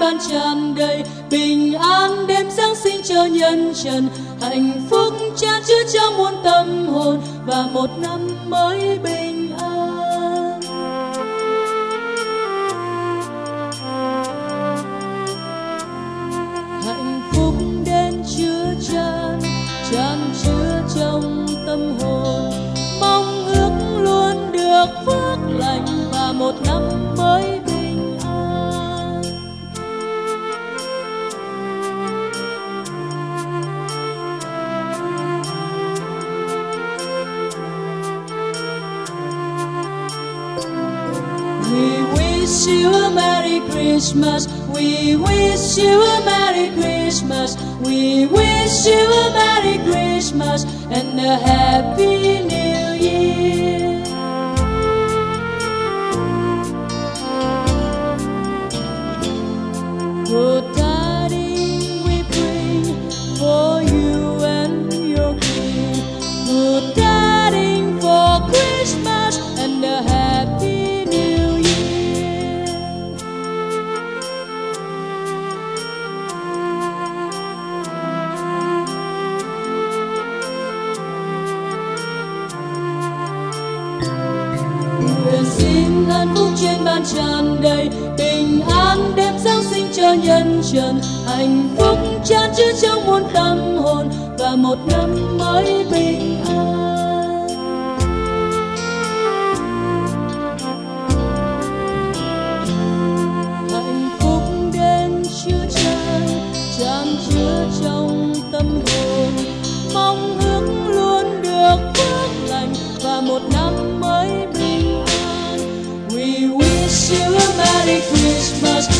ban tràn đầy, bình an đêm Giáng sinh cho nhân trần, hạnh phúc chan chứa trong muôn tâm hồn và một năm mới bình an. Hạnh phúc đến chứa chan chứa trong tâm hồn, mong ước luôn được phước lành và một năm mới bình an. We wish you a Merry Christmas. We wish you a Merry Christmas. We wish you a Merry Christmas and a Happy New Year. Good tidings we bring for you and your King. Good tidings for Christmas and a Happy New Year. Nguyện xin hạnh phúc trên ban tràn đầy, bình an đêm Giáng sinh cho nhân trần, hạnh phúc chan chứa trong muôn tâm hồn và một năm mới bình an. Hạnh phúc đến chứa chan chứa trong tâm hồn, mong ước luôn được phước lành và một năm mới bình an. We wish you a Merry Christmas.